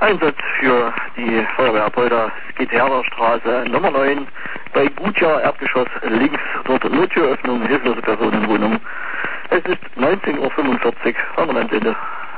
Einsatz für die Feuerwehr Apolda, Skiterner Straße Nummer 9, bei Gutjahr Erdgeschoss links, dort Nottüröffnung, hilflose Personenwohnung. Es ist 19:45 Uhr, haben wir ein Ende.